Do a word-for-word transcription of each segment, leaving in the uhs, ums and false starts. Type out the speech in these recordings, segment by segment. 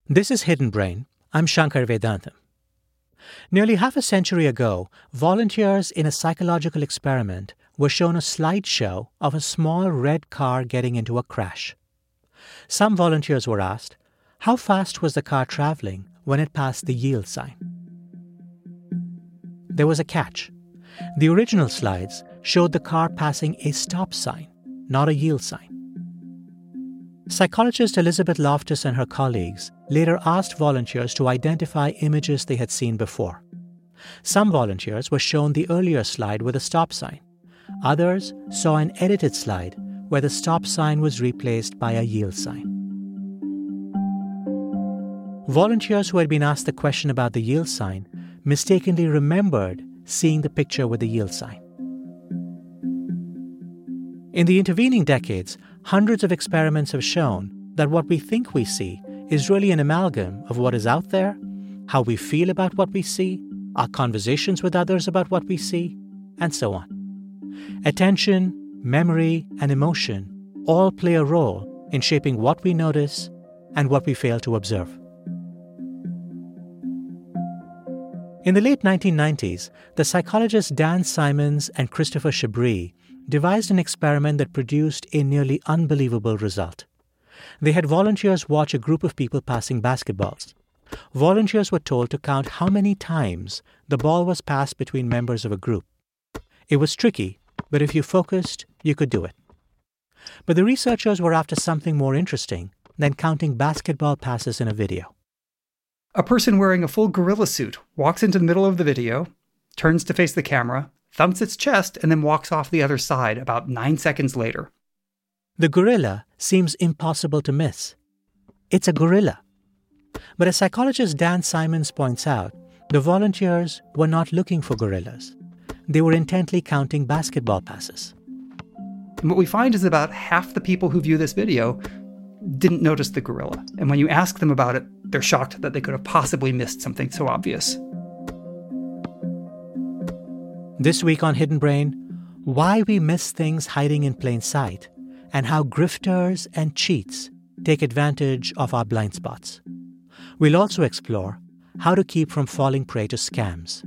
This is Hidden Brain. I'm Shankar Vedantam. Nearly half a century ago, volunteers in a psychological experiment were shown a slideshow of a small red car getting into a crash. Some volunteers were asked, how fast was the car traveling when it passed the yield sign? There was a catch. The original slides showed the car passing a stop sign, not a yield sign. Psychologist Elizabeth Loftus and her colleagues later asked volunteers to identify images they had seen before. Some volunteers were shown the earlier slide with a stop sign. Others saw an edited slide where the stop sign was replaced by a yield sign. Volunteers who had been asked the question about the yield sign mistakenly remembered seeing the picture with the yield sign. In the intervening decades, hundreds of experiments have shown that what we think we see is really an amalgam of what is out there, how we feel about what we see, our conversations with others about what we see, and so on. Attention, memory, and emotion all play a role in shaping what we notice and what we fail to observe. In the late nineteen nineties, the psychologists Dan Simons and Christopher Chabris devised an experiment that produced a nearly unbelievable result. They had volunteers watch a group of people passing basketballs. Volunteers were told to count how many times the ball was passed between members of a group. It was tricky, but if you focused, you could do it. But the researchers were after something more interesting than counting basketball passes in a video. A person wearing a full gorilla suit walks into the middle of the video, turns to face the camera, thumps its chest, and then walks off the other side about nine seconds later. The gorilla seems impossible to miss. It's a gorilla. But as psychologist Dan Simons points out, the volunteers were not looking for gorillas. They were intently counting basketball passes. And what we find is about half the people who view this video didn't notice the gorilla. And when you ask them about it, they're shocked that they could have possibly missed something so obvious. This week on Hidden Brain, why we miss things hiding in plain sight and how grifters and cheats take advantage of our blind spots. We'll also explore how to keep from falling prey to scams.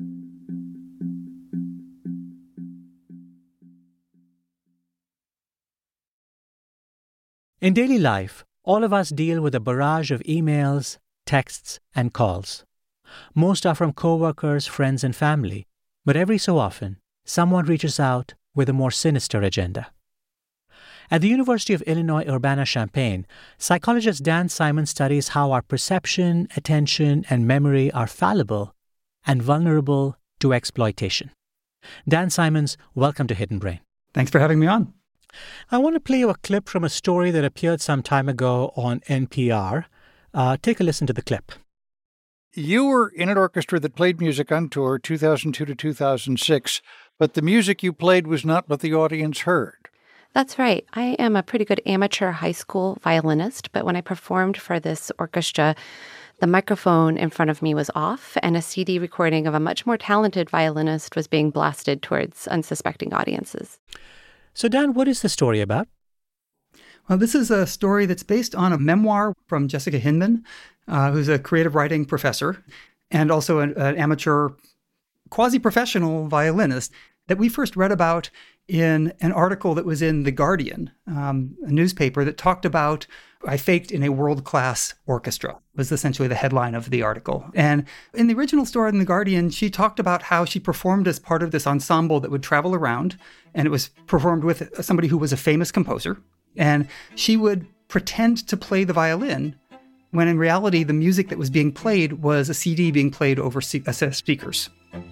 In daily life, all of us deal with a barrage of emails, texts, and calls. Most are from coworkers, friends, and family, but every so often, someone reaches out with a more sinister agenda. At the University of Illinois Urbana-Champaign, psychologist Dan Simons studies how our perception, attention, and memory are fallible and vulnerable to exploitation. Dan Simons, welcome to Hidden Brain. Thanks for having me on. I want to play you a clip from a story that appeared some time ago on N P R. Uh, take a listen to the clip. You were in an orchestra that played music on tour two thousand two to two thousand six, but the music you played was not what the audience heard. That's right. I am a pretty good amateur high school violinist, but when I performed for this orchestra, the microphone in front of me was off, and a C D recording of a much more talented violinist was being blasted towards unsuspecting audiences. So, Dan, what is the story about? Well, this is a story that's based on a memoir from Jessica Hinman, uh, who's a creative writing professor and also an, an amateur quasi-professional violinist that we first read about in an article that was in The Guardian, um, a newspaper that talked about I faked in a world-class orchestra, was essentially the headline of the article. And in the original story in The Guardian, she talked about how she performed as part of this ensemble that would travel around, and it was performed with somebody who was a famous composer. And she would pretend to play the violin when in reality the music that was being played was a C D being played over a set of speakers.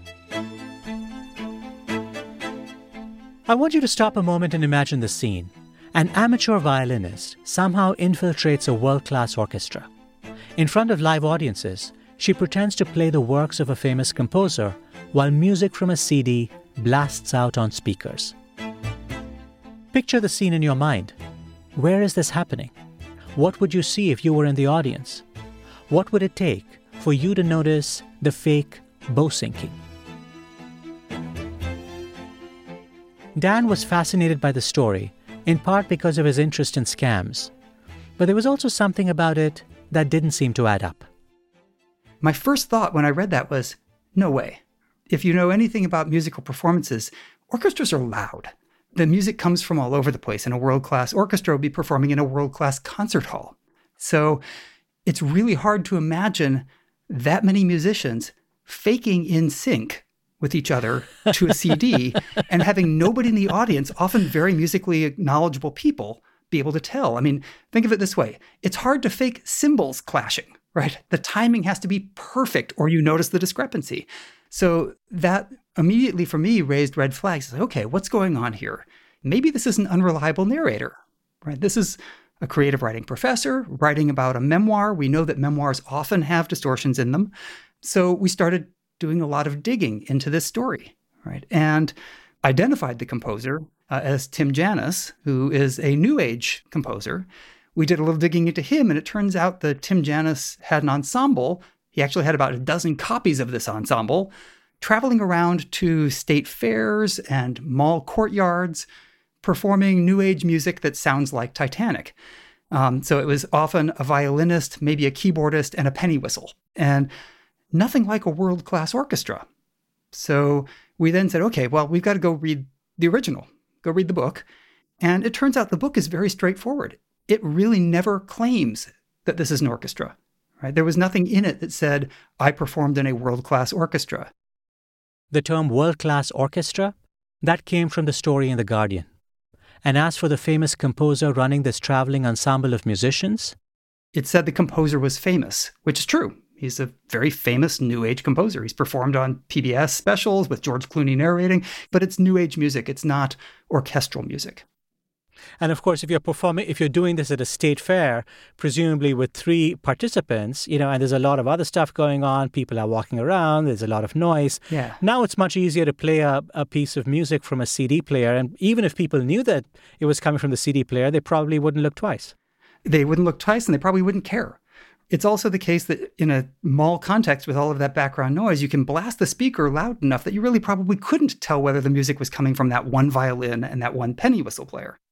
I want you to stop a moment and imagine the scene. An amateur violinist somehow infiltrates a world-class orchestra. In front of live audiences, she pretends to play the works of a famous composer while music from a C D blasts out on speakers. Picture the scene in your mind. Where is this happening? What would you see if you were in the audience? What would it take for you to notice the fake bow syncing? Dan was fascinated by the story, in part because of his interest in scams. But there was also something about it that didn't seem to add up. My first thought when I read that was, no way. If you know anything about musical performances, orchestras are loud. The music comes from all over the place, and a world-class orchestra would be performing in a world-class concert hall. So it's really hard to imagine that many musicians faking in sync with each other to a C D and having nobody in the audience, often very musically knowledgeable people, be able to tell. I mean, think of it this way. It's hard to fake cymbals clashing, right? The timing has to be perfect or you notice the discrepancy. So that immediately for me raised red flags. Like, okay, what's going on here? Maybe this is an unreliable narrator, right? This is a creative writing professor writing about a memoir. We know that memoirs often have distortions in them. So we started doing a lot of digging into this story, right? And identified the composer uh, as Tim Janis, who is a New Age composer. We did a little digging into him, and it turns out that Tim Janis had an ensemble. He actually had about a dozen copies of this ensemble, traveling around to state fairs and mall courtyards, performing New Age music that sounds like Titanic. Um, so it was often a violinist, maybe a keyboardist, and a penny whistle. And nothing like a world-class orchestra. So we then said, okay, well, we've got to go read the original, go read the book. And it turns out the book is very straightforward. It really never claims that this is an orchestra, right? There was nothing in it that said, I performed in a world-class orchestra. The term world-class orchestra, that came from the story in The Guardian. And as for the famous composer running this traveling ensemble of musicians, it said the composer was famous, which is true. He's a very famous New Age composer. He's performed on P B S specials with George Clooney narrating, but it's New Age music. It's not orchestral music. And of course, if you're performing, if you're doing this at a state fair, presumably with three participants, you know, and there's a lot of other stuff going on, people are walking around, there's a lot of noise. Yeah. Now it's much easier to play a, a piece of music from a C D player. And even if people knew that it was coming from the C D player, they probably wouldn't look twice. They wouldn't look twice, and they probably wouldn't care. It's also the case that in a mall context with all of that background noise, you can blast the speaker loud enough that you really probably couldn't tell whether the music was coming from that one violin and that one penny whistle player.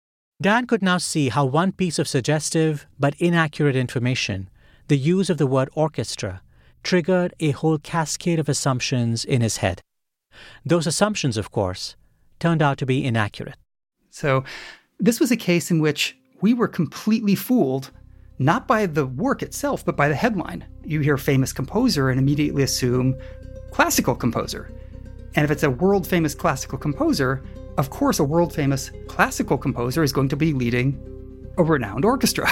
Dan could now see how one piece of suggestive but inaccurate information, the use of the word orchestra, triggered a whole cascade of assumptions in his head. Those assumptions, of course, turned out to be inaccurate. So this was a case in which we were completely fooled, not by the work itself, but by the headline. You hear famous composer and immediately assume classical composer. And if it's a world-famous classical composer, of course, a world-famous classical composer is going to be leading a renowned orchestra.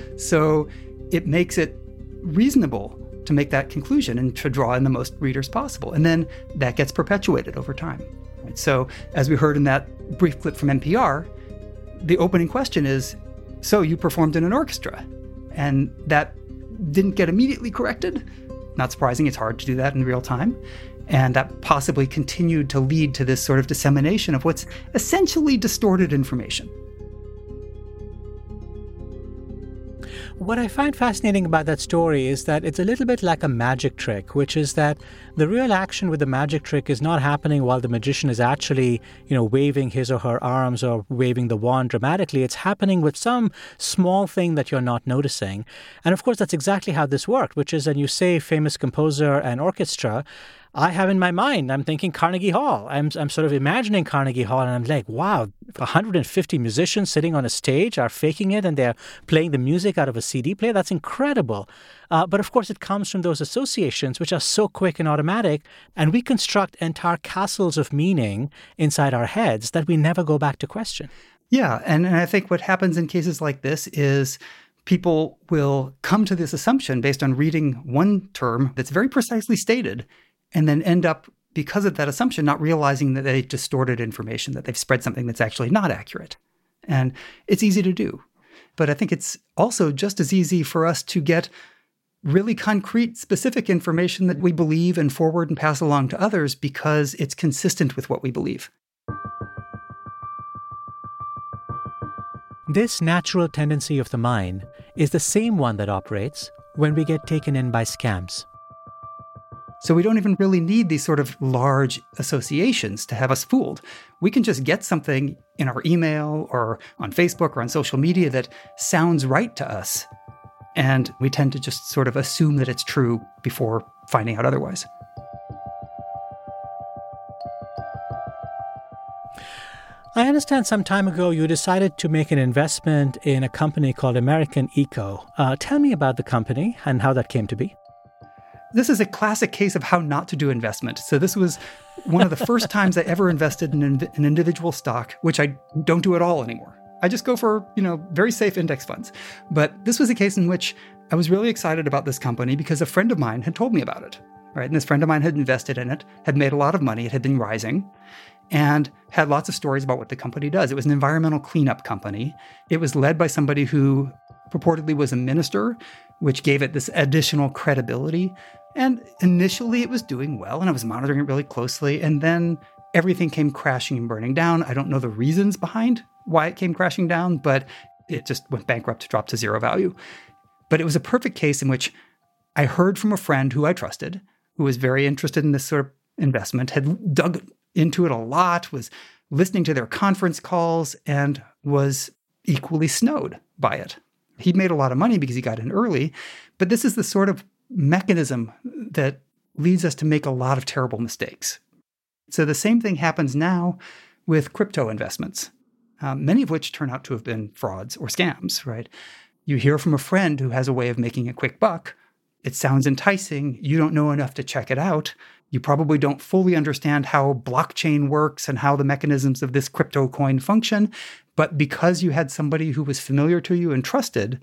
So it makes it reasonable to make that conclusion and to draw in the most readers possible. And then that gets perpetuated over time. Right? So as we heard in that brief clip from N P R, the opening question is, so you performed in an orchestra? And that didn't get immediately corrected. Not surprising, it's hard to do that in real time. And that possibly continued to lead to this sort of dissemination of what's essentially distorted information. What I find fascinating about that story is that it's a little bit like a magic trick, which is that the real action with the magic trick is not happening while the magician is actually, you know, waving his or her arms or waving the wand dramatically. It's happening with some small thing that you're not noticing. And of course, that's exactly how this worked, which is when you say famous composer and orchestra, I have in my mind, I'm thinking Carnegie Hall. I'm I'm sort of imagining Carnegie Hall, and I'm like, wow, one hundred fifty musicians sitting on a stage are faking it, and they're playing the music out of a C D player. That's incredible. Uh, but of course, it comes from those associations, which are so quick and automatic, and we construct entire castles of meaning inside our heads that we never go back to question. Yeah, and, and I think what happens in cases like this is people will come to this assumption based on reading one term that's very precisely stated, and then end up, because of that assumption, not realizing that they distorted information, that they've spread something that's actually not accurate. And it's easy to do. But I think it's also just as easy for us to get really concrete, specific information that we believe and forward and pass along to others because it's consistent with what we believe. This natural tendency of the mind is the same one that operates when we get taken in by scams. So we don't even really need these sort of large associations to have us fooled. We can just get something in our email or on Facebook or on social media that sounds right to us. And we tend to just sort of assume that it's true before finding out otherwise. I understand some time ago you decided to make an investment in a company called American Eco. Uh, tell me about the company and how that came to be. This is a classic case of how not to do investment. So this was one of the first times I ever invested in an individual stock, which I don't do at all anymore. I just go for, you know, very safe index funds. But this was a case in which I was really excited about this company because a friend of mine had told me about it, right? And this friend of mine had invested in it, had made a lot of money, it had been rising, and had lots of stories about what the company does. It was an environmental cleanup company. It was led by somebody who purportedly was a minister, which gave it this additional credibility. And initially it was doing well, and I was monitoring it really closely. And then everything came crashing and burning down. I don't know the reasons behind why it came crashing down, but it just went bankrupt, dropped to zero value. But it was a perfect case in which I heard from a friend who I trusted, who was very interested in this sort of investment, had dug into it a lot, was listening to their conference calls, and was equally snowed by it. He made a lot of money because he got in early, but this is the sort of mechanism that leads us to make a lot of terrible mistakes. So the same thing happens now with crypto investments, um, many of which turn out to have been frauds or scams, right? You hear from a friend who has a way of making a quick buck. It sounds enticing. You don't know enough to check it out. You probably don't fully understand how blockchain works and how the mechanisms of this crypto coin function. But because you had somebody who was familiar to you and trusted,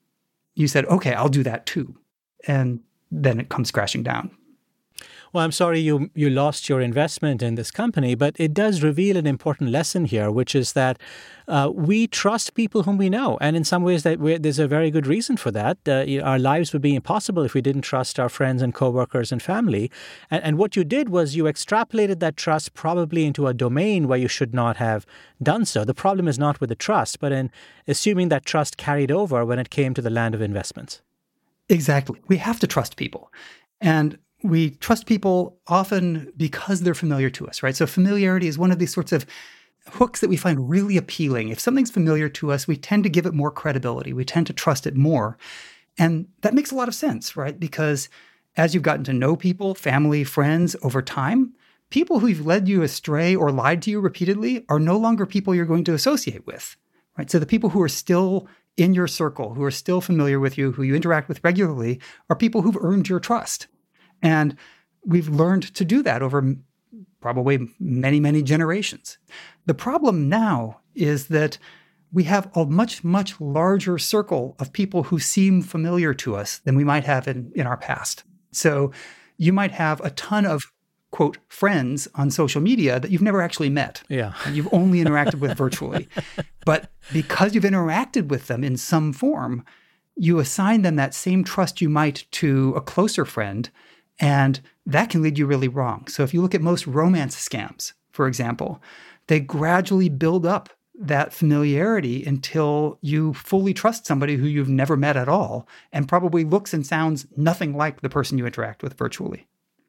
you said, okay, I'll do that too. And then it comes crashing down. Well, I'm sorry you you lost your investment in this company, but it does reveal an important lesson here, which is that uh, we trust people whom we know. And in some ways, that we're, there's a very good reason for that. Uh, you know, our lives would be impossible if we didn't trust our friends and coworkers and family. And, and what you did was you extrapolated that trust probably into a domain where you should not have done so. The problem is not with the trust, but in assuming that trust carried over when it came to the land of investments. Exactly. We have to trust people. And we trust people often because they're familiar to us, right? So familiarity is one of these sorts of hooks that we find really appealing. If something's familiar to us, we tend to give it more credibility. We tend to trust it more. And that makes a lot of sense, right? Because as you've gotten to know people, family, friends over time, people who've led you astray or lied to you repeatedly are no longer people you're going to associate with, right? So the people who are still in your circle, who are still familiar with you, who you interact with regularly, are people who've earned your trust. And we've learned to do that over probably many, many generations. The problem now is that we have a much, much larger circle of people who seem familiar to us than we might have in, in our past. So you might have a ton of, quote, friends on social media that you've never actually met. Yeah. And you've only interacted with virtually. But because you've interacted with them in some form, you assign them that same trust you might to a closer friend. And that can lead you really wrong. So if you look at most romance scams, for example, they gradually build up that familiarity until you fully trust somebody who you've never met at all and probably looks and sounds nothing like the person you interact with virtually.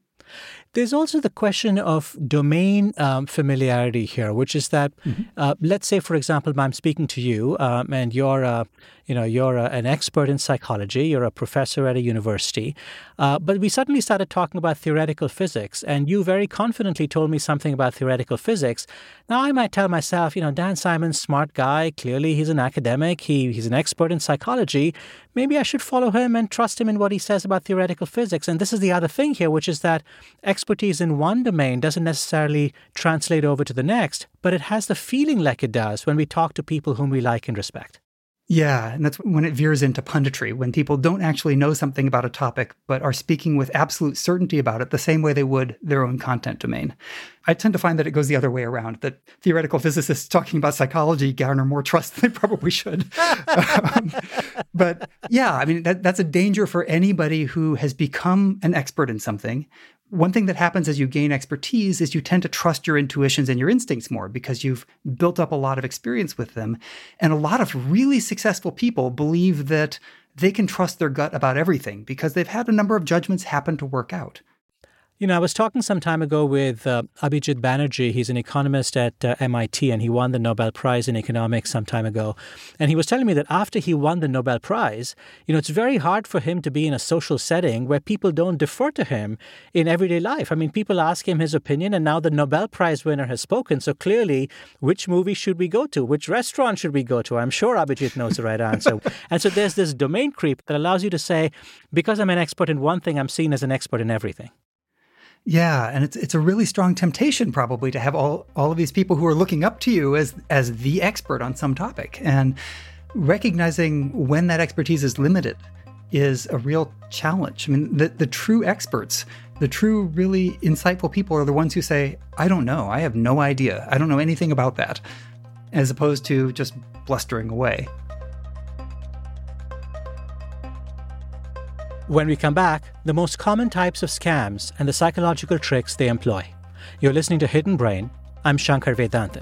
There's also the question of domain um, familiarity here, which is that, mm-hmm. uh, let's say, for example, I'm speaking to you, um, and you're, a, you know, you're a, an expert in psychology. You're a professor at a university, uh, but we suddenly started talking about theoretical physics, and you very confidently told me something about theoretical physics. Now, I might tell myself, you know, Dan Simon's smart guy. Clearly, he's an academic. He he's an expert in psychology. Maybe I should follow him and trust him in what he says about theoretical physics. And this is the other thing here, which is that expertise in one domain doesn't necessarily translate over to the next, but it has the feeling like it does when we talk to people whom we like and respect. Yeah, and that's when it veers into punditry, when people don't actually know something about a topic, but are speaking with absolute certainty about it the same way they would their own content domain. I tend to find that it goes the other way around, that theoretical physicists talking about psychology garner more trust than they probably should. um, but yeah, I mean, that, that's a danger for anybody who has become an expert in something. One thing that happens as you gain expertise is you tend to trust your intuitions and your instincts more because you've built up a lot of experience with them. And a lot of really successful people believe that they can trust their gut about everything because they've had a number of judgments happen to work out. You know, I was talking some time ago with uh, Abhijit Banerjee. He's an economist at uh, M I T, and he won the Nobel Prize in economics some time ago. And he was telling me that after he won the Nobel Prize, you know, it's very hard for him to be in a social setting where people don't defer to him in everyday life. I mean, people ask him his opinion, and now the Nobel Prize winner has spoken. So clearly, which movie should we go to? Which restaurant should we go to? I'm sure Abhijit knows the right answer. And so there's this domain creep that allows you to say, because I'm an expert in one thing, I'm seen as an expert in everything. Yeah, and it's it's a really strong temptation probably to have all, all of these people who are looking up to you as as the expert on some topic. And recognizing when that expertise is limited is a real challenge. I mean, the, the true experts, the true really insightful people are the ones who say, I don't know, I have no idea, I don't know anything about that, as opposed to just blustering away. When we come back, the most common types of scams and the psychological tricks they employ. You're listening to Hidden Brain. I'm Shankar Vedantam.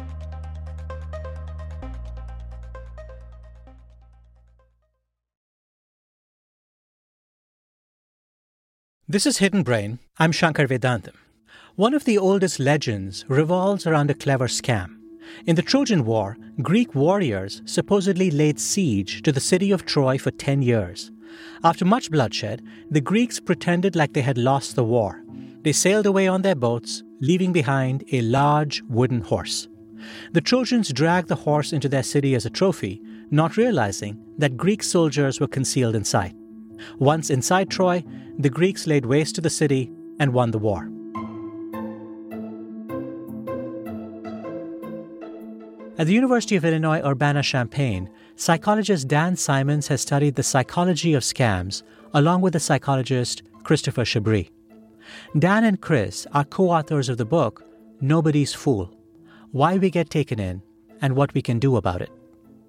This is Hidden Brain. I'm Shankar Vedantam. One of the oldest legends revolves around a clever scam. In the Trojan War, Greek warriors supposedly laid siege to the city of Troy for ten years. After much bloodshed, the Greeks pretended like they had lost the war. They sailed away on their boats, leaving behind a large wooden horse. The Trojans dragged the horse into their city as a trophy, not realizing that Greek soldiers were concealed inside. Once inside Troy, the Greeks laid waste to the city and won the war. At the University of Illinois Urbana-Champaign, psychologist Dan Simons has studied the psychology of scams, along with the psychologist Christopher Chabris. Dan and Chris are co-authors of the book, Nobody's Fool: Why We Get Taken In and What We Can Do About It.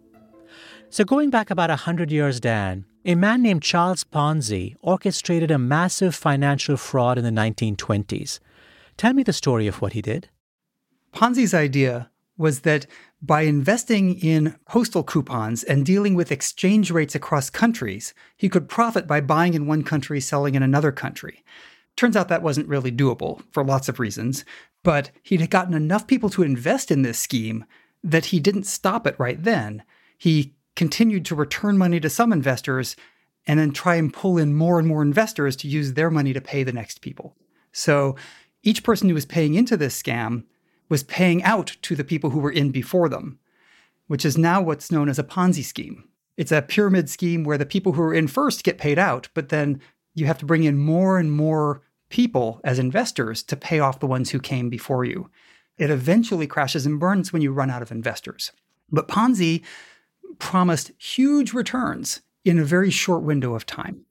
So going back about one hundred years, Dan, a man named Charles Ponzi orchestrated a massive financial fraud in the nineteen twenties. Tell me the story of what he did. Ponzi's idea was that by investing in postal coupons and dealing with exchange rates across countries, he could profit by buying in one country, selling in another country. Turns out that wasn't really doable for lots of reasons, but he'd gotten enough people to invest in this scheme that he didn't stop it right then. He continued to return money to some investors and then try and pull in more and more investors to use their money to pay the next people. So each person who was paying into this scam was paying out to the people who were in before them, which is now what's known as a Ponzi scheme. It's a pyramid scheme where the people who are in first get paid out, but then you have to bring in more and more people as investors to pay off the ones who came before you. It eventually crashes and burns when you run out of investors. But Ponzi promised huge returns in a very short window of time.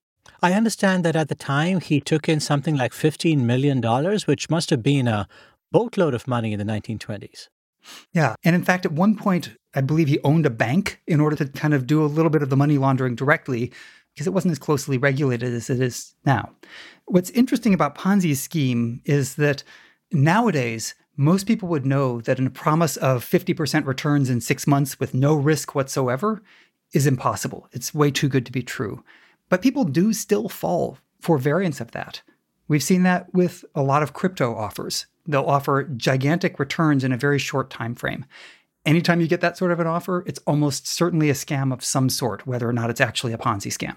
I understand that at the time he took in something like fifteen million dollars, which must have been a boatload of money in the nineteen twenties. Yeah. And in fact, at one point, I believe he owned a bank in order to kind of do a little bit of the money laundering directly, because it wasn't as closely regulated as it is now. What's interesting about Ponzi's scheme is that nowadays, most people would know that a promise of fifty percent returns in six months with no risk whatsoever is impossible. It's way too good to be true. But people do still fall for variants of that. We've seen that with a lot of crypto offers. They'll offer gigantic returns in a very short time frame. Anytime you get that sort of an offer, it's almost certainly a scam of some sort, whether or not it's actually a Ponzi scam.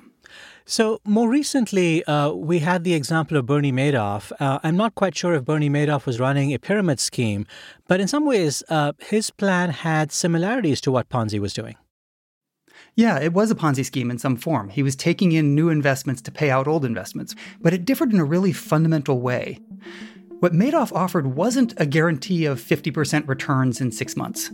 So more recently, uh, we had the example of Bernie Madoff. Uh, I'm not quite sure if Bernie Madoff was running a pyramid scheme, but in some ways, uh, his plan had similarities to what Ponzi was doing. Yeah, it was a Ponzi scheme in some form. He was taking in new investments to pay out old investments, but it differed in a really fundamental way. What Madoff offered wasn't a guarantee of fifty percent returns in six months.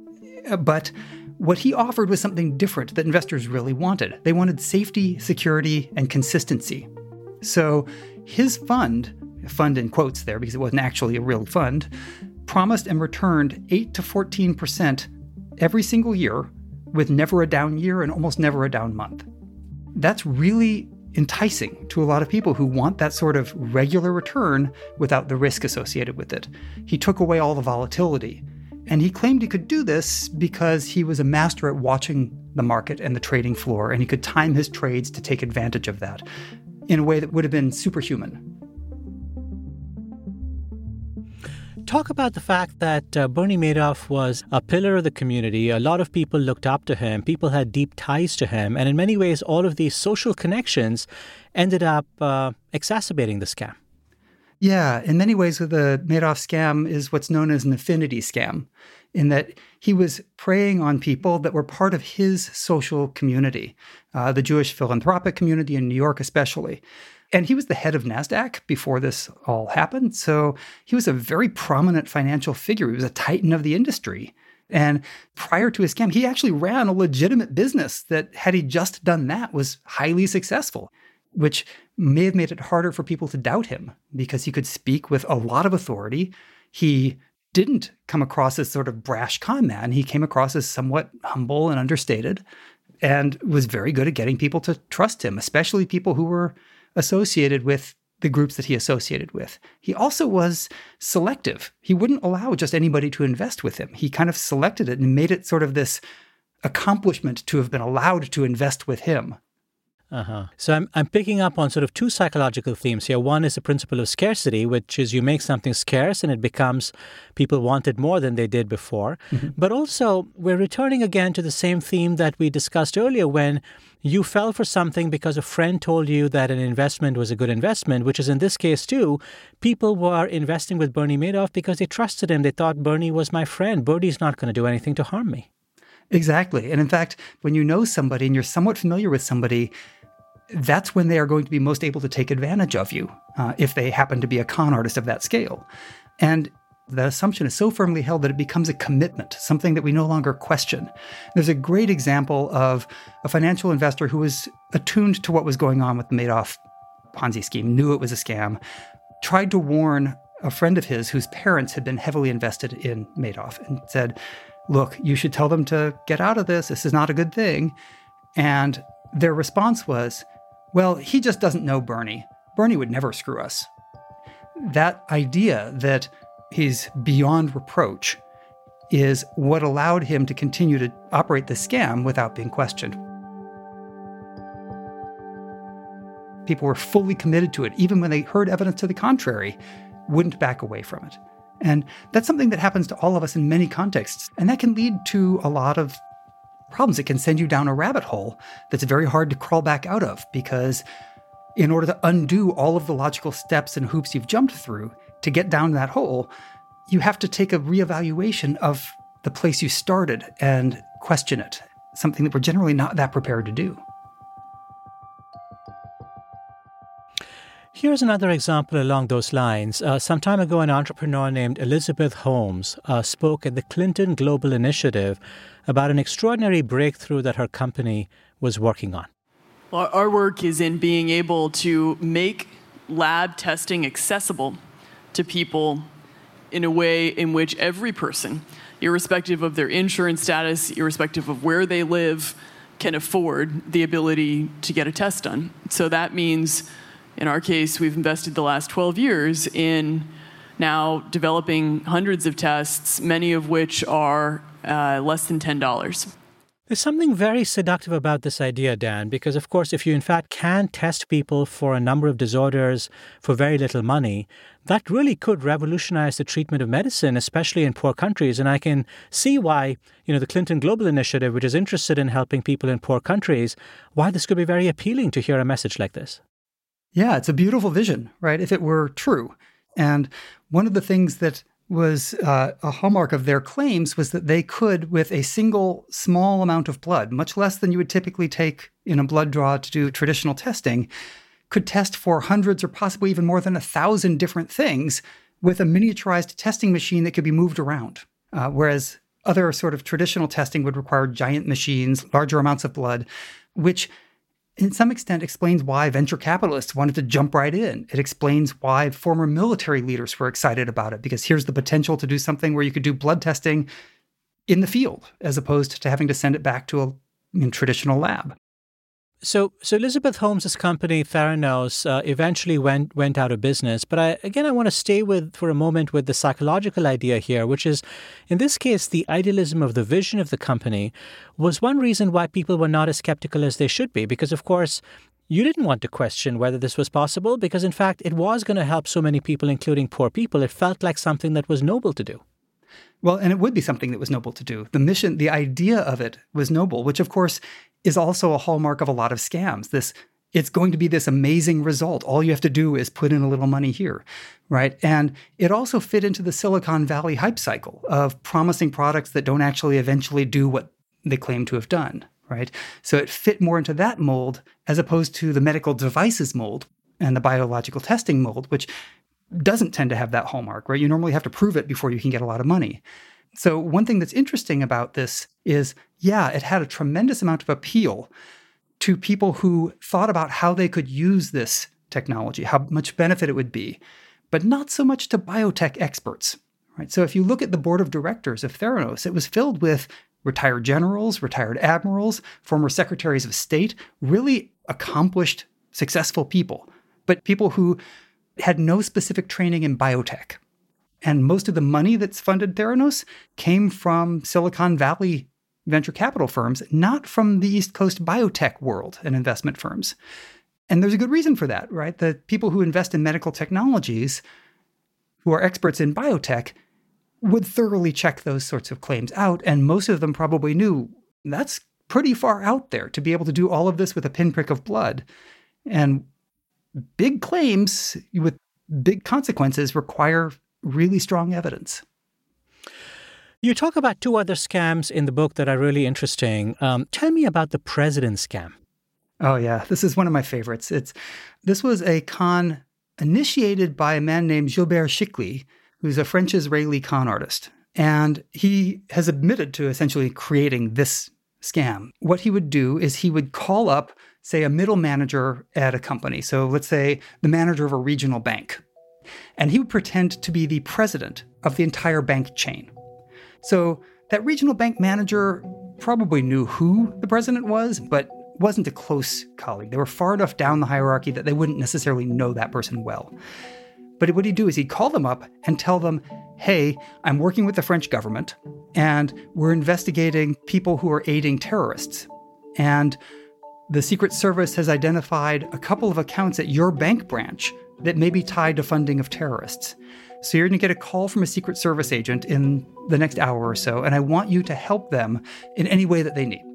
But what he offered was something different that investors really wanted. They wanted safety, security, and consistency. So his fund, fund in quotes there because it wasn't actually a real fund, promised and returned eight to fourteen percent every single year with never a down year and almost never a down month. That's really enticing to a lot of people who want that sort of regular return without the risk associated with it. He took away all the volatility. And he claimed he could do this because he was a master at watching the market and the trading floor, and he could time his trades to take advantage of that in a way that would have been superhuman. talk about the fact that uh, Bernie Madoff was a pillar of the community. A lot of people looked up to him. People had deep ties to him. And in many ways, all of these social connections ended up uh, exacerbating the scam. Yeah, in many ways, the Madoff scam is what's known as an affinity scam, in that he was preying on people that were part of his social community, uh, the Jewish philanthropic community in New York especially. And he was the head of NASDAQ before this all happened, so he was a very prominent financial figure. He was a titan of the industry. And prior to his scam, he actually ran a legitimate business that, had he just done that, was highly successful, which may have made it harder for people to doubt him because he could speak with a lot of authority. He didn't come across as sort of brash con man. He came across as somewhat humble and understated and was very good at getting people to trust him, especially people who were associated with the groups that he associated with. He also was selective. He wouldn't allow just anybody to invest with him. He kind of selected it and made it sort of this accomplishment to have been allowed to invest with him. Uh-huh. So I'm I'm picking up on sort of two psychological themes here. One is the principle of scarcity, which is you make something scarce and it becomes people want it more than they did before. Mm-hmm. But also we're returning again to the same theme that we discussed earlier when you fell for something because a friend told you that an investment was a good investment, which is in this case too. People were investing with Bernie Madoff because they trusted him. They thought Bernie was my friend. Bernie's not going to do anything to harm me. Exactly. And in fact, when you know somebody and you're somewhat familiar with somebody, that's when they are going to be most able to take advantage of you, uh, if they happen to be a con artist of that scale. And the assumption is so firmly held that it becomes a commitment, something that we no longer question. There's a great example of a financial investor who was attuned to what was going on with the Madoff Ponzi scheme, knew it was a scam, tried to warn a friend of his whose parents had been heavily invested in Madoff and said, look, you should tell them to get out of this. This is not a good thing. And their response was, well, he just doesn't know Bernie. Bernie would never screw us. That idea that he's beyond reproach is what allowed him to continue to operate the scam without being questioned. People were fully committed to it, even when they heard evidence to the contrary, wouldn't back away from it. And that's something that happens to all of us in many contexts. And that can lead to a lot of problems. It can send you down a rabbit hole that's very hard to crawl back out of, because in order to undo all of the logical steps and hoops you've jumped through to get down that hole, you have to take a reevaluation of the place you started and question it, something that we're generally not that prepared to do. Here's another example along those lines. Uh, some time ago, an entrepreneur named Elizabeth Holmes uh, spoke at the Clinton Global Initiative about an extraordinary breakthrough that her company was working on. Well, our work is in being able to make lab testing accessible to people in a way in which every person, irrespective of their insurance status, irrespective of where they live, can afford the ability to get a test done. So that means, in our case, we've invested the last twelve years in now developing hundreds of tests, many of which are uh, less than ten dollars. There's something very seductive about this idea, Dan, because, of course, if you in fact can test people for a number of disorders for very little money, that really could revolutionize the treatment of medicine, especially in poor countries. And I can see why, you know, the Clinton Global Initiative, which is interested in helping people in poor countries, why this could be very appealing to hear a message like this. Yeah, it's a beautiful vision, right? If it were true. And one of the things that was uh, a hallmark of their claims was that they could, with a single small amount of blood, much less than you would typically take in a blood draw to do traditional testing, could test for hundreds or possibly even more than a thousand different things with a miniaturized testing machine that could be moved around. Uh, whereas other sort of traditional testing would require giant machines, larger amounts of blood, which in some extent explains why venture capitalists wanted to jump right in. It explains why former military leaders were excited about it, because here's the potential to do something where you could do blood testing in the field as opposed to having to send it back to a you know, traditional lab. So, so Elizabeth Holmes' company, Theranos, uh, eventually went went out of business. But I, again, I want to stay with for a moment with the psychological idea here, which is, in this case, the idealism of the vision of the company was one reason why people were not as skeptical as they should be. Because, of course, You didn't want to question whether this was possible because, in fact, it was going to help so many people, including poor people. It felt like something that was noble to do. Well, and it would be something that was noble to do. The mission, the idea of it was noble, which, of course, is also a hallmark of a lot of scams. This, it's going to be this amazing result. All you have to do is put in a little money here, right? And it also fit into the Silicon Valley hype cycle of promising products that don't actually eventually do what they claim to have done, right? So it fit more into that mold as opposed to the medical devices mold and the biological testing mold, which doesn't tend to have that hallmark, right? You normally have to prove it before you can get a lot of money. So one thing that's interesting about this is, yeah, it had a tremendous amount of appeal to people who thought about how they could use this technology, how much benefit it would be, but not so much to biotech experts, right? So if you look at the board of directors of Theranos, it was filled with retired generals, retired admirals, former secretaries of state, really accomplished, successful people, but people who had no specific training in biotech. And most of the money that's funded Theranos came from Silicon Valley venture capital firms, not from the East Coast biotech world and investment firms. And there's a good reason for that, right? The people who invest in medical technologies, who are experts in biotech, would thoroughly check those sorts of claims out. And most of them probably knew that's pretty far out there to be able to do all of this with a pinprick of blood. And big claims with big consequences require really strong evidence. You talk about two other scams in the book that are really interesting. Um, tell me about the president scam. Oh, yeah. This is one of my favorites. It's This was a con initiated by a man named Gilbert Chikli, who's a French-Israeli con artist. And he has admitted to essentially creating this scam. What he would do is he would call up, say, a middle manager at a company. So let's say the manager of a regional bank. And he would pretend to be the president of the entire bank chain. So that regional bank manager probably knew who the president was, but wasn't a close colleague. They were far enough down the hierarchy that they wouldn't necessarily know that person well. But what he'd do is he'd call them up and tell them, hey, I'm working with the French government, and we're investigating people who are aiding terrorists. And the Secret Service has identified a couple of accounts at your bank branch that may be tied to funding of terrorists. So you're going to get a call from a Secret Service agent in the next hour or so, and I want you to help them in any way that they need.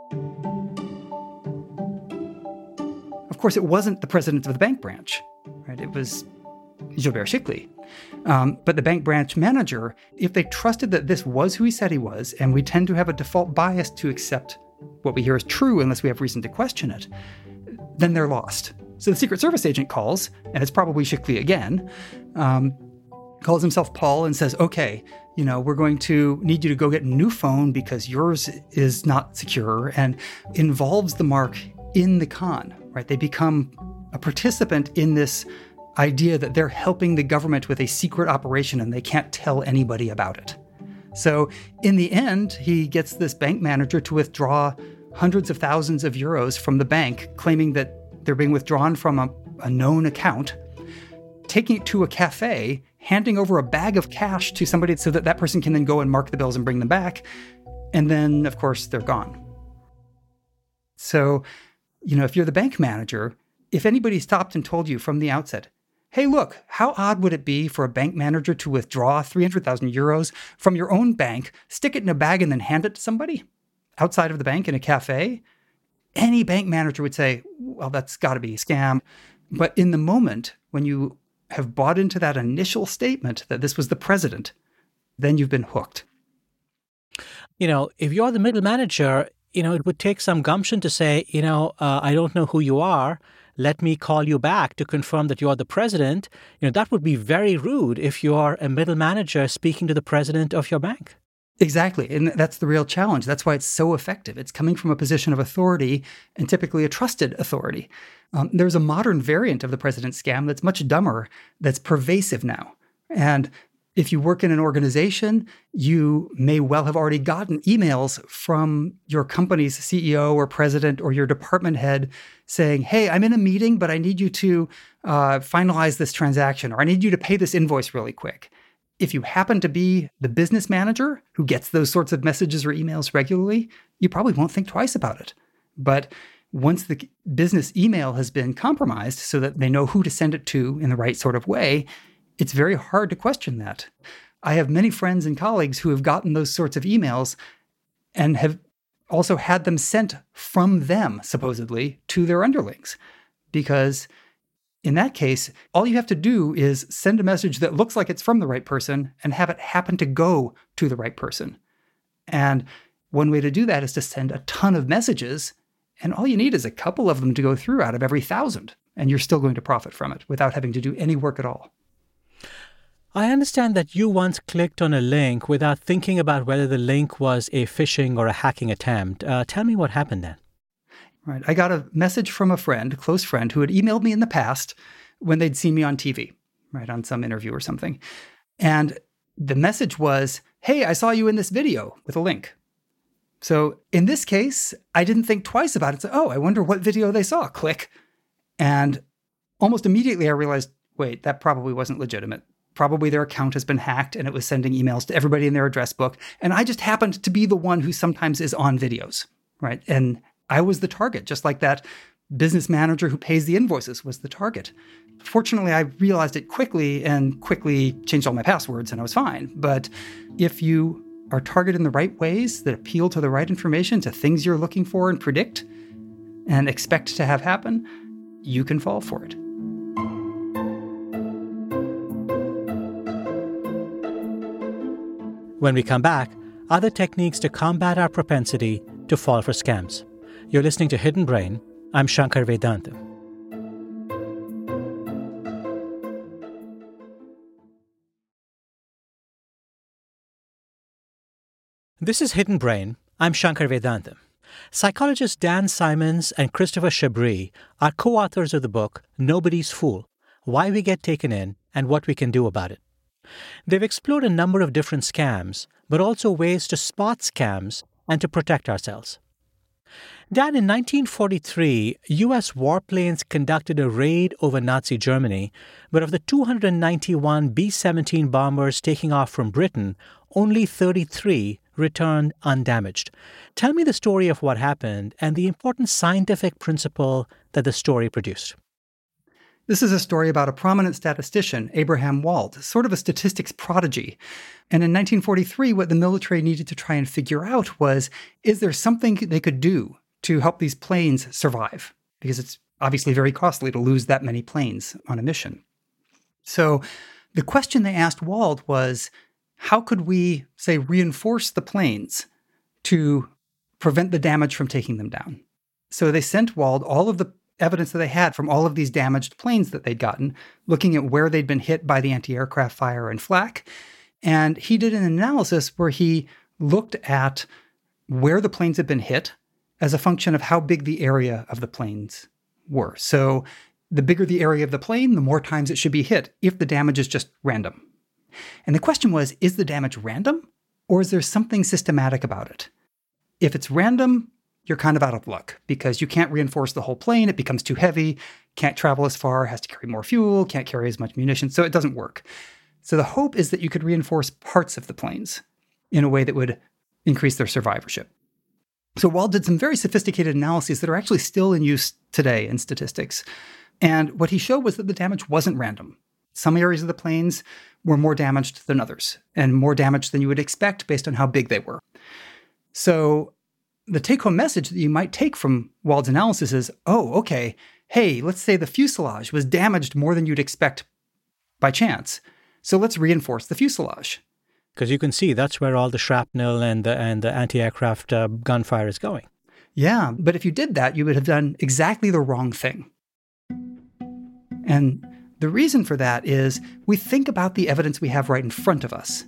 Of course, it wasn't the president of the bank branch, right? It was Gilbert Chikli. Um, but the bank branch manager, if they trusted that this was who he said he was, and we tend to have a default bias to accept what we hear is true unless we have reason to question it, then they're lost. So the Secret Service agent calls, and it's probably Chikli again, um, calls himself Paul and says, okay, you know, we're going to need you to go get a new phone because yours is not secure, and involves the mark in the con, right? They become a participant in this idea that they're helping the government with a secret operation and they can't tell anybody about it. So in the end, he gets this bank manager to withdraw hundreds of thousands of euros from the bank, claiming that they're being withdrawn from a, a known account, taking it to a cafe, handing over a bag of cash to somebody so that that person can then go and mark the bills and bring them back. And then, of course, they're gone. So, you know, if you're the bank manager, if anybody stopped and told you from the outset, hey, look, how odd would it be for a bank manager to withdraw three hundred thousand euros from your own bank, stick it in a bag, and then hand it to somebody outside of the bank in a cafe? Any bank manager would say, well, that's got to be a scam. But in the moment, when you have bought into that initial statement that this was the president, then you've been hooked. You know, if you're the middle manager, you know, it would take some gumption to say, you know, uh, I don't know who you are. Let me call you back to confirm that you're the president. You know, that would be very rude if you're a middle manager speaking to the president of your bank. Exactly. And that's the real challenge. That's why it's so effective. It's coming from a position of authority, and typically a trusted authority. Um, there's a modern variant of the president scam that's much dumber, that's pervasive now. And if you work in an organization, you may well have already gotten emails from your company's C E O or president or your department head saying, hey, I'm in a meeting, but I need you to uh, finalize this transaction, or I need you to pay this invoice really quick. If you happen to be the business manager who gets those sorts of messages or emails regularly, you probably won't think twice about it. But once the business email has been compromised so that they know who to send it to in the right sort of way, it's very hard to question that. I have many friends and colleagues who have gotten those sorts of emails and have also had them sent from them, supposedly, to their underlings. Because in that case, all you have to do is send a message that looks like it's from the right person and have it happen to go to the right person. And one way to do that is to send a ton of messages, and all you need is a couple of them to go through out of every thousand, and you're still going to profit from it without having to do any work at all. I understand that you once clicked on a link without thinking about whether the link was a phishing or a hacking attempt. Uh, tell me what happened then. Right. I got a message from a friend, a close friend, who had emailed me in the past when they'd seen me on T V, right, on some interview or something. And the message was, hey, I saw you in this video, with a link. So in this case, I didn't think twice about it. So, oh, I wonder what video they saw. Click. And almost immediately I realized, wait, that probably wasn't legitimate. Probably their account has been hacked and it was sending emails to everybody in their address book. And I just happened to be the one who sometimes is on videos, right? And I was the target, just like that business manager who pays the invoices was the target. Fortunately, I realized it quickly and quickly changed all my passwords and I was fine. But if you are targeted in the right ways that appeal to the right information, to things you're looking for and predict and expect to have happen, you can fall for it. When we come back, other techniques to combat our propensity to fall for scams. You're listening to Hidden Brain. I'm Shankar Vedantam. This is Hidden Brain. I'm Shankar Vedantam. Psychologists Dan Simons and Christopher Chabris are co-authors of the book Nobody's Fool: Why We Get Taken In and What We Can Do About It. They've explored a number of different scams, but also ways to spot scams and to protect ourselves. Dan, in nineteen forty-three, U S warplanes conducted a raid over Nazi Germany, but of the two hundred ninety-one B seventeen bombers taking off from Britain, only thirty-three returned undamaged. Tell me the story of what happened and the important scientific principle that the story produced. This is a story about a prominent statistician, Abraham Wald, sort of a statistics prodigy. And in nineteen forty-three, what the military needed to try and figure out was, is there something they could do to help these planes survive? Because it's obviously very costly to lose that many planes on a mission. So the question they asked Wald was, how could we, say, reinforce the planes to prevent the damage from taking them down? So they sent Wald all of the evidence that they had from all of these damaged planes that they'd gotten, looking at where they'd been hit by the anti-aircraft fire and flak. And he did an analysis where he looked at where the planes had been hit as a function of how big the area of the planes were. So the bigger the area of the plane, the more times it should be hit if the damage is just random. And the question was, is the damage random or is there something systematic about it? If it's random, you're kind of out of luck because you can't reinforce the whole plane. It becomes too heavy, can't travel as far, has to carry more fuel, can't carry as much munitions, so it doesn't work. So the hope is that you could reinforce parts of the planes in a way that would increase their survivorship. So Wald did some very sophisticated analyses that are actually still in use today in statistics. And what he showed was that the damage wasn't random. Some areas of the planes were more damaged than others, and more damaged than you would expect based on how big they were. So the take-home message that you might take from Wald's analysis is, oh, okay, hey, let's say the fuselage was damaged more than you'd expect by chance. So let's reinforce the fuselage. Because you can see that's where all the shrapnel and the, and the anti-aircraft uh, gunfire is going. Yeah, but if you did that, you would have done exactly the wrong thing. And the reason for that is we think about the evidence we have right in front of us,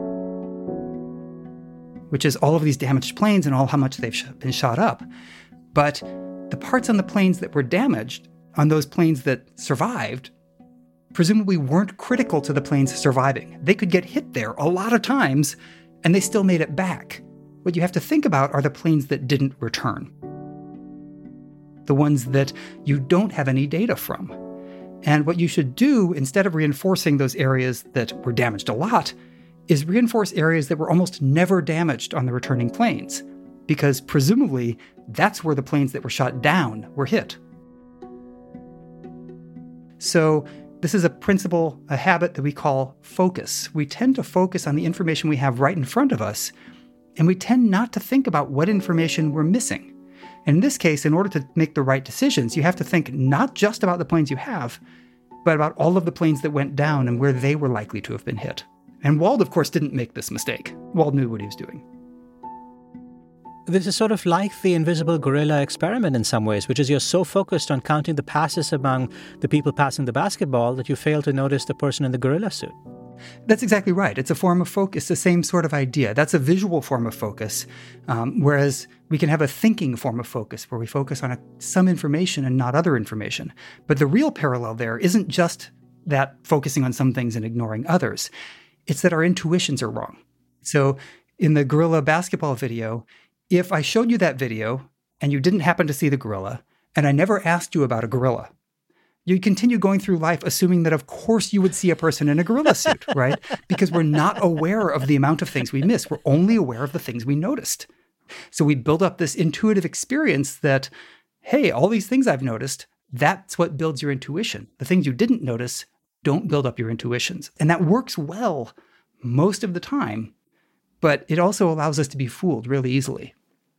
which is all of these damaged planes and all how much they've sh- been shot up. But the parts on the planes that were damaged, on those planes that survived, presumably weren't critical to the planes surviving. They could get hit there a lot of times, and they still made it back. What you have to think about are the planes that didn't return. The ones that you don't have any data from. And what you should do, instead of reinforcing those areas that were damaged a lot, is reinforce areas that were almost never damaged on the returning planes. because presumably that's where the planes that were shot down were hit. So this is a principle, a habit that we call focus. We tend to focus on the information we have right in front of us, and we tend not to think about what information we're missing. And in this case, in order to make the right decisions, you have to think not just about the planes you have, but about all of the planes that went down and where they were likely to have been hit. And Wald, of course, didn't make this mistake. Wald knew what he was doing. This is sort of like the invisible gorilla experiment in some ways, which is you're so focused on counting the passes among the people passing the basketball that you fail to notice the person in the gorilla suit. That's exactly right. It's a form of focus, the same sort of idea. That's a visual form of focus, um, whereas we can have a thinking form of focus where we focus on a, some information and not other information. But the real parallel there isn't just that focusing on some things and ignoring others. It's that our intuitions are wrong. So in the gorilla basketball video, if I showed you that video and you didn't happen to see the gorilla, and I never asked you about a gorilla, you'd continue going through life assuming that, of course, you would see a person in a gorilla suit, right? Because we're not aware of the amount of things we miss. We're only aware of the things we noticed. So we build up this intuitive experience that, hey, all these things I've noticed, that's what builds your intuition. The things you didn't notice don't build up your intuitions. And that works well most of the time, but it also allows us to be fooled really easily.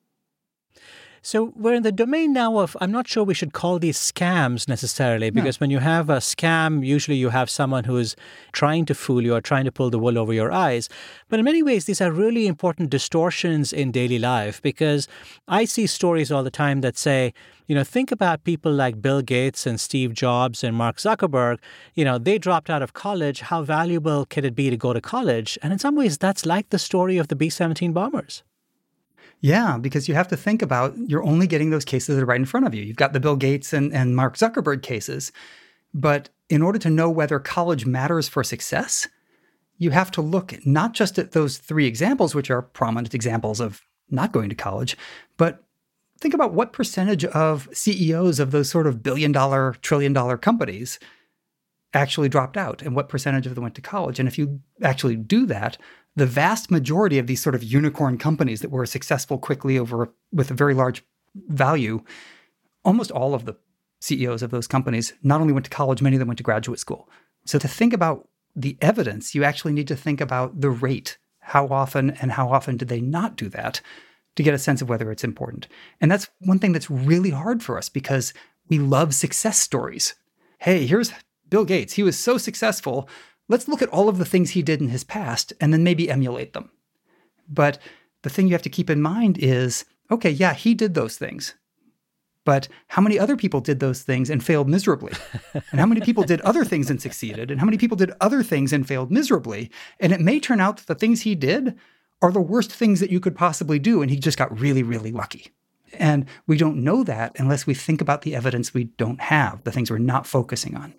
So we're in the domain now of, I'm not sure we should call these scams necessarily, because no. when you have a scam, usually you have someone who is trying to fool you or trying to pull the wool over your eyes. But in many ways, these are really important distortions in daily life, because I see stories all the time that say, you know, think about people like Bill Gates and Steve Jobs and Mark Zuckerberg. You know, they dropped out of college. How valuable could it be to go to college? And in some ways, that's like the story of the B seventeen bombers. Yeah, because you have to think about, you're only getting those cases that are right in front of you. You've got the Bill Gates and, and Mark Zuckerberg cases. But in order to know whether college matters for success, you have to look not just at those three examples, which are prominent examples of not going to college, but think about what percentage of C E Os of those sort of billion dollar, trillion dollar companies actually dropped out and what percentage of them went to college. And if you actually do that, the vast majority of these sort of unicorn companies that were successful quickly over with a very large value, almost all of the C E Os of those companies not only went to college, many of them went to graduate school. So to think about the evidence, you actually need to think about the rate. How often and how often did they not do that to get a sense of whether it's important? And that's one thing that's really hard for us because we love success stories. Hey, here's Bill Gates. He was so successful. Let's look at all of the things he did in his past and then maybe emulate them. But the thing you have to keep in mind is, okay, yeah, he did those things. But how many other people did those things and failed miserably? And how many people did other things and succeeded? And how many people did other things and failed miserably? And it may turn out that the things he did are the worst things that you could possibly do, and he just got really, really lucky. And we don't know that unless we think about the evidence we don't have, the things we're not focusing on.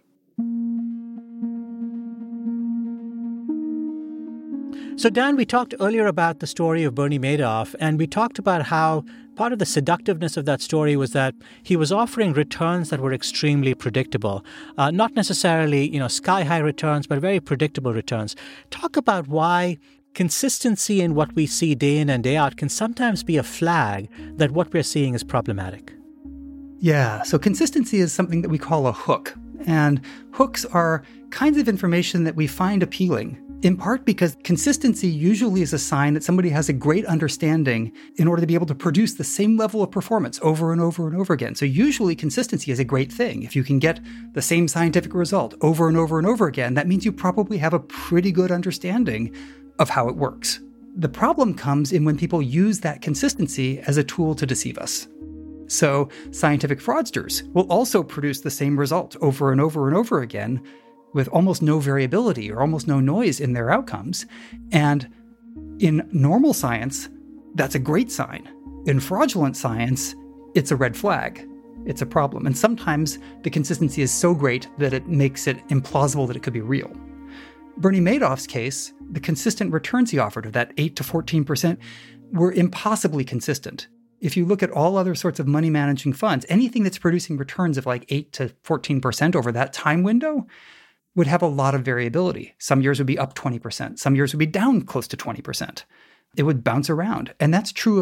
So, Dan, we talked earlier about the story of Bernie Madoff, and we talked about how part of the seductiveness of that story was that he was offering returns that were extremely predictable. Uh, not necessarily, you know, sky-high returns, but very predictable returns. Talk about why consistency in what we see day in and day out can sometimes be a flag that what we're seeing is problematic. Yeah, so consistency is something that we call a hook. And hooks are kinds of information that we find appealing, in part because consistency usually is a sign that somebody has a great understanding in order to be able to produce the same level of performance over and over and over again. So usually consistency is a great thing. If you can get the same scientific result over and over and over again, that means you probably have a pretty good understanding of how it works. The problem comes in when people use that consistency as a tool to deceive us. So scientific fraudsters will also produce the same result over and over and over again with almost no variability or almost no noise in their outcomes. And in normal science, that's a great sign. In fraudulent science, it's a red flag. It's a problem. And sometimes the consistency is so great that it makes it implausible that it could be real. Bernie Madoff's case, the consistent returns he offered of that eight to fourteen percent were impossibly consistent. If you look at all other sorts of money managing funds, anything that's producing returns of like eight to fourteen percent over that time window would have a lot of variability. Some years would be up twenty percent. Some years would be down close to twenty percent. It would bounce around. And that's true of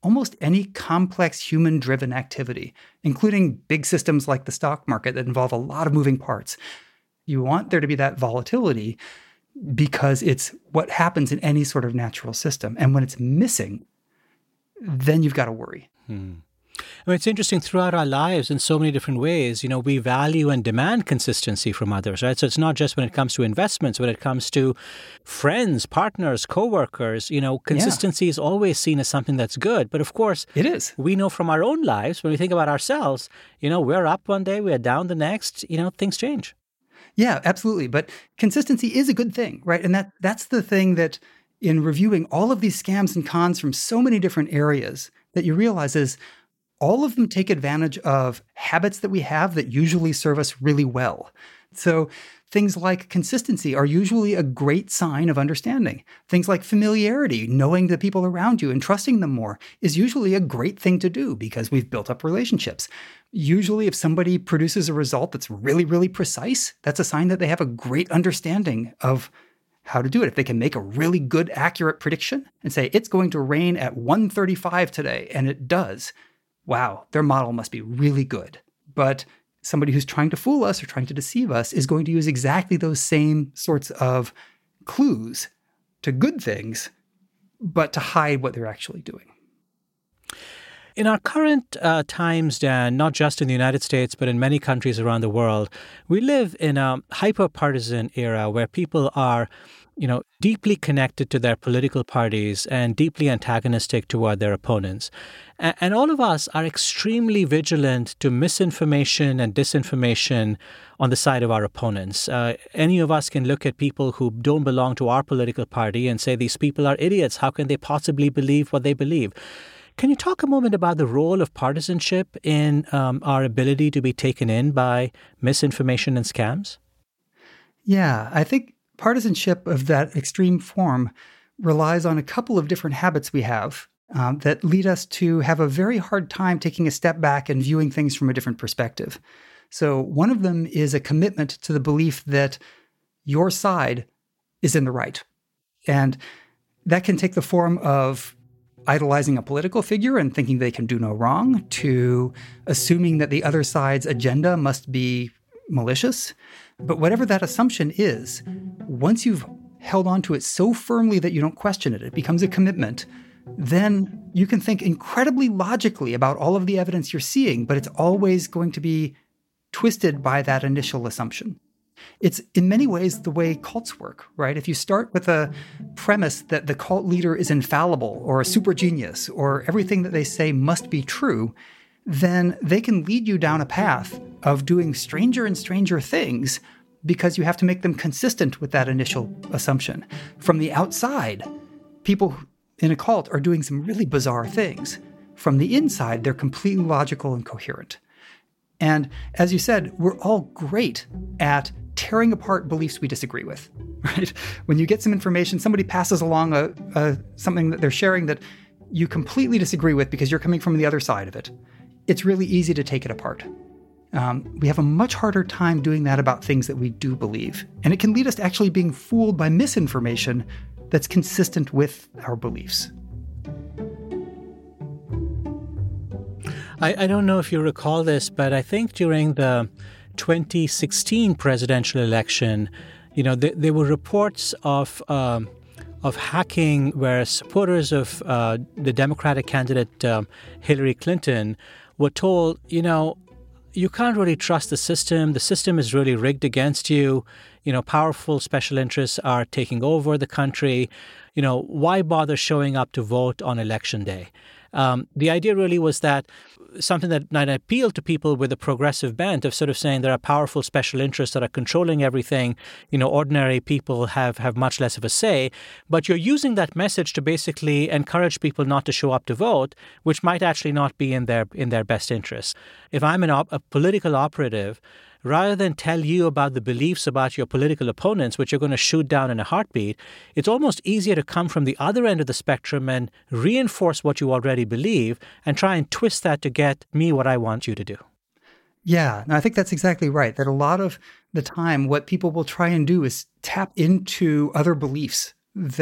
almost any complex human-driven activity, including big systems like the stock market that involve a lot of moving parts. You want there to be that volatility because it's what happens in any sort of natural system. And when it's missing, then you've got to worry. Hmm. I mean, it's interesting throughout our lives in so many different ways. You know, we value and demand consistency from others, right? So it's not just when it comes to investments, when it comes to friends, partners, coworkers. You know, consistency yeah. is always seen as something that's good. But of course, it is. We know from our own lives, when we think about ourselves, you know, we're up one day, we're down the next, you know, things change. Yeah, absolutely. But consistency is a good thing, right? And that that's the thing that in reviewing all of these scams and cons from so many different areas that you realize is all of them take advantage of habits that we have that usually serve us really well. So things like consistency are usually a great sign of understanding. Things like familiarity, knowing the people around you and trusting them more, is usually a great thing to do because we've built up relationships. Usually if somebody produces a result that's really, really precise, that's a sign that they have a great understanding of how to do it. If they can make a really good, accurate prediction and say, it's going to rain at one thirty-five today, and it does, wow, their model must be really good. But somebody who's trying to fool us or trying to deceive us is going to use exactly those same sorts of clues to good things, but to hide what they're actually doing. In our current uh, times, Dan, not just in the United States, but in many countries around the world, we live in a hyper-partisan era where people are, you know, deeply connected to their political parties and deeply antagonistic toward their opponents. And, and all of us are extremely vigilant to misinformation and disinformation on the side of our opponents. Uh, any of us can look at people who don't belong to our political party and say, these people are idiots. How can they possibly believe what they believe? Can you talk a moment about the role of partisanship in um, our ability to be taken in by misinformation and scams? Yeah, I think partisanship of that extreme form relies on a couple of different habits we have um, that lead us to have a very hard time taking a step back and viewing things from a different perspective. So one of them is a commitment to the belief that your side is in the right. And that can take the form of idolizing a political figure and thinking they can do no wrong, to assuming that the other side's agenda must be malicious. But whatever that assumption is, once you've held on to it so firmly that you don't question it, it becomes a commitment, then you can think incredibly logically about all of the evidence you're seeing, but it's always going to be twisted by that initial assumption. It's in many ways the way cults work, right? If you start with a premise that the cult leader is infallible or a super genius or everything that they say must be true, then they can lead you down a path of doing stranger and stranger things because you have to make them consistent with that initial assumption. From the outside, people in a cult are doing some really bizarre things. From the inside, they're completely logical and coherent. And as you said, we're all great at tearing apart beliefs we disagree with, right? When you get some information, somebody passes along a, a something that they're sharing that you completely disagree with because you're coming from the other side of it, it's really easy to take it apart. Um, we have a much harder time doing that about things that we do believe. And it can lead us to actually being fooled by misinformation that's consistent with our beliefs. I, I don't know if you recall this, but I think during the twenty sixteen presidential election, you know, th- there were reports of um, of hacking where supporters of uh, the Democratic candidate um, Hillary Clinton were told, you know, you can't really trust the system. The system is really rigged against you. You know, powerful special interests are taking over the country. You know, why bother showing up to vote on election day? Um, the idea really was that something that might appeal to people with a progressive bent of sort of saying there are powerful special interests that are controlling everything. You know, ordinary people have, have much less of a say. But you're using that message to basically encourage people not to show up to vote, which might actually not be in their in their best interests. If I'm an op- a political operative, rather than tell you about the beliefs about your political opponents, which you're going to shoot down in a heartbeat, it's almost easier to come from the other end of the spectrum and reinforce what you already believe and try and twist that to get me what I want you to do. Yeah, I think that's exactly right. That a lot of the time, what people will try and do is tap into other beliefs that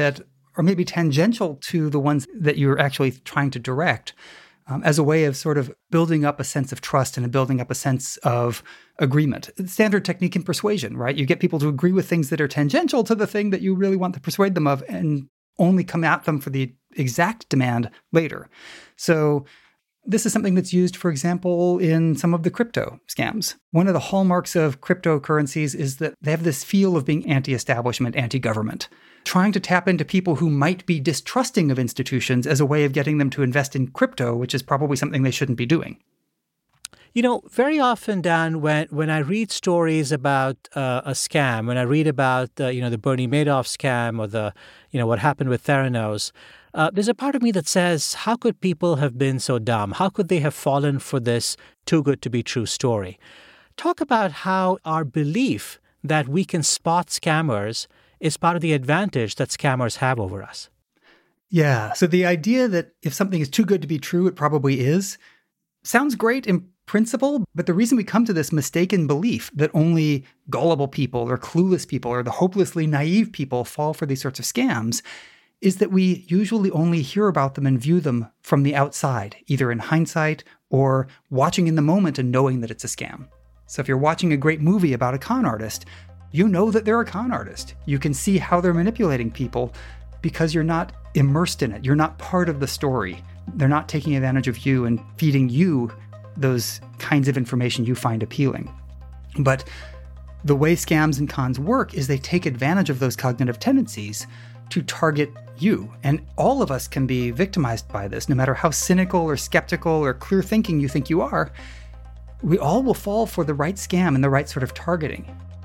or maybe tangential to the ones that you're actually trying to direct, um, as a way of sort of building up a sense of trust and building up a sense of agreement. Standard technique in persuasion, right? You get people to agree with things that are tangential to the thing that you really want to persuade them of and only come at them for the exact demand later. So this is something that's used, for example, in some of the crypto scams. One of the hallmarks of cryptocurrencies is that they have this feel of being anti-establishment, anti-government, trying to tap into people who might be distrusting of institutions as a way of getting them to invest in crypto, which is probably something they shouldn't be doing. You know, very often, Dan, when, when I read stories about uh, a scam, when I read about, uh, you know, the Bernie Madoff scam or the, you know, what happened with Theranos, uh, there's a part of me that says, how could people have been so dumb? How could they have fallen for this too good to be true story? Talk about how our belief that we can spot scammers is part of the advantage that scammers have over us. Yeah. So the idea that if something is too good to be true, it probably is, sounds great in principle, but the reason we come to this mistaken belief that only gullible people or clueless people or the hopelessly naive people fall for these sorts of scams is that we usually only hear about them and view them from the outside, either in hindsight or watching in the moment and knowing that it's a scam. So if you're watching a great movie about a con artist, you know that they're a con artist. You can see how they're manipulating people because you're not immersed in it. You're not part of the story. They're not taking advantage of you and feeding you those kinds of information you find appealing. But the way scams and cons work is they take advantage of those cognitive tendencies to target you. And all of us can be victimized by this, no matter how cynical or skeptical or clear thinking you think you are. We all will fall for the right scam and the right sort of targeting.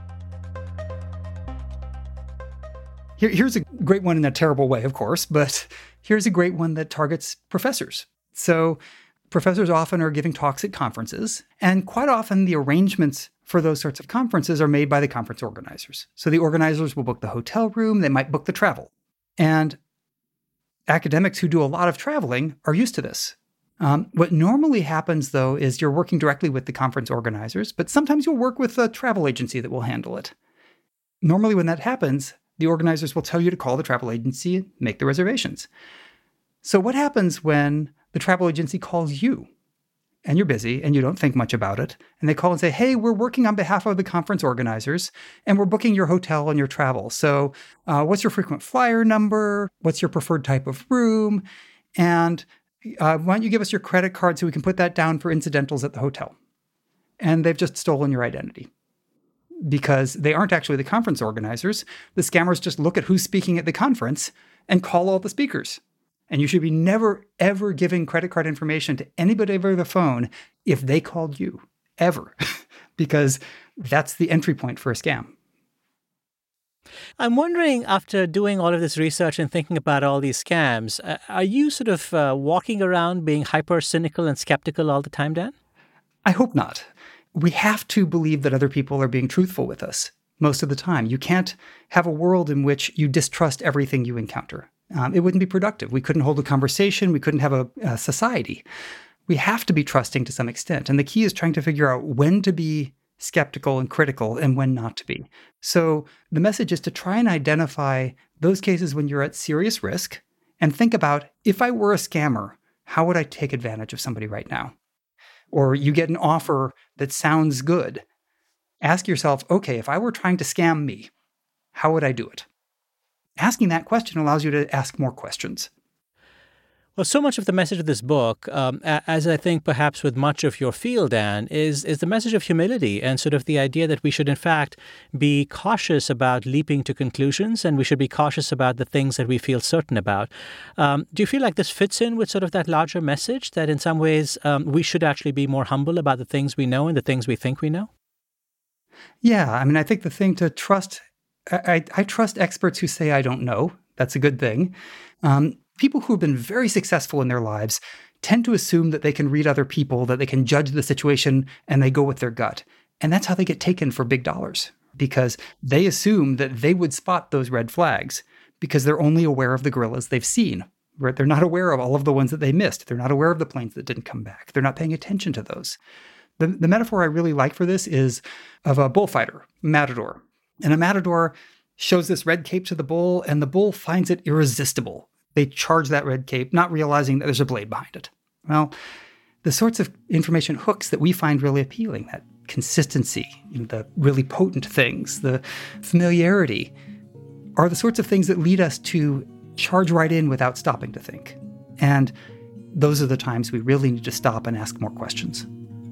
Here, here's a great one in a terrible way, of course, but here's a great one that targets professors. So professors often are giving talks at conferences, and quite often the arrangements for those sorts of conferences are made by the conference organizers. So the organizers will book the hotel room, they might book the travel. And academics who do a lot of traveling are used to this. Um, what normally happens, though, is you're working directly with the conference organizers, but sometimes you'll work with a travel agency that will handle it. Normally when that happens, the organizers will tell you to call the travel agency and make the reservations. So what happens when the travel agency calls you and you're busy and you don't think much about it, and they call and say, hey, we're working on behalf of the conference organizers and we're booking your hotel and your travel. So uh, what's your frequent flyer number? What's your preferred type of room? And uh, why don't you give us your credit card so we can put that down for incidentals at the hotel? And they've just stolen your identity. Because they aren't actually the conference organizers. The scammers just look at who's speaking at the conference and call all the speakers. And you should be never, ever giving credit card information to anybody over the phone if they called you, ever, because that's the entry point for a scam. I'm wondering, after doing all of this research and thinking about all these scams, uh, are you sort of uh, walking around being hyper cynical and skeptical all the time, Dan? I hope not. We have to believe that other people are being truthful with us most of the time. You can't have a world in which you distrust everything you encounter. Um, it wouldn't be productive. We couldn't hold a conversation. We couldn't have a, a society. We have to be trusting to some extent. And the key is trying to figure out when to be skeptical and critical and when not to be. So the message is to try and identify those cases when you're at serious risk and think about, if I were a scammer, how would I take advantage of somebody right now? Or you get an offer that sounds good. Ask yourself, okay, if I were trying to scam me, how would I do it? Asking that question allows you to ask more questions. Well, so much of the message of this book, um, as I think perhaps with much of your field, Dan, is is the message of humility and sort of the idea that we should, in fact, be cautious about leaping to conclusions, and we should be cautious about the things that we feel certain about. Um, do you feel like this fits in with sort of that larger message that in some ways um, we should actually be more humble about the things we know and the things we think we know? Yeah, I mean, I think the thing to trust, I, I, I trust experts who say I don't know. That's a good thing. Um, People who have been very successful in their lives tend to assume that they can read other people, that they can judge the situation, and they go with their gut. And that's how they get taken for big dollars, because they assume that they would spot those red flags because they're only aware of the gorillas they've seen. Right? They're not aware of all of the ones that they missed. They're not aware of the planes that didn't come back. They're not paying attention to those. The, the metaphor I really like for this is of a bullfighter, matador. And a matador shows this red cape to the bull, and the bull finds it irresistible. They charge that red cape, not realizing that there's a blade behind it. Well, the sorts of information hooks that we find really appealing, that consistency, you know, the really potent things, the familiarity, are the sorts of things that lead us to charge right in without stopping to think. And those are the times we really need to stop and ask more questions.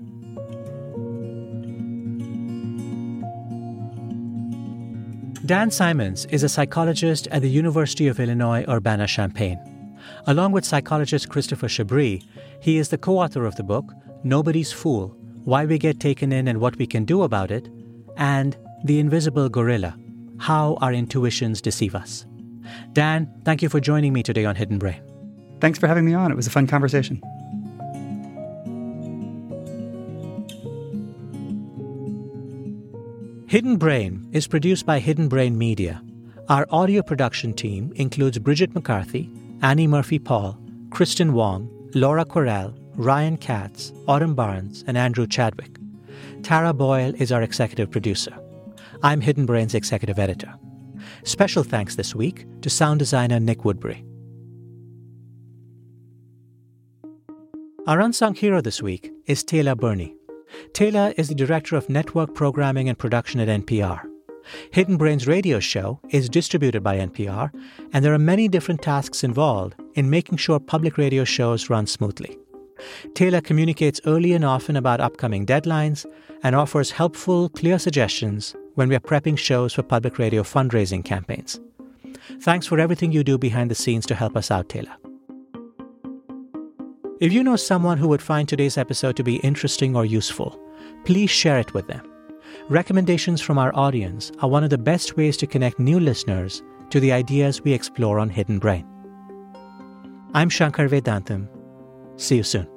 Dan Simons is a psychologist at the University of Illinois Urbana-Champaign. Along with psychologist Christopher Chabris, he is the co-author of the book, Nobody's Fool, Why We Get Taken In and What We Can Do About It, and The Invisible Gorilla, How Our Intuitions Deceive Us. Dan, thank you for joining me today on Hidden Brain. Thanks for having me on. It was a fun conversation. Hidden Brain is produced by Hidden Brain Media. Our audio production team includes Bridget McCarthy, Annie Murphy-Paul, Kristen Wong, Laura Correll, Ryan Katz, Autumn Barnes, and Andrew Chadwick. Tara Boyle is our executive producer. I'm Hidden Brain's executive editor. Special thanks this week to sound designer Nick Woodbury. Our unsung hero this week is Taylor Burney. Taylor is the director of network programming and production at N P R. Hidden Brain's radio show is distributed by N P R, and there are many different tasks involved in making sure public radio shows run smoothly. Taylor communicates early and often about upcoming deadlines and offers helpful, clear suggestions when we are prepping shows for public radio fundraising campaigns. Thanks for everything you do behind the scenes to help us out, Taylor. If you know someone who would find today's episode to be interesting or useful, please share it with them. Recommendations from our audience are one of the best ways to connect new listeners to the ideas we explore on Hidden Brain. I'm Shankar Vedantam. See you soon.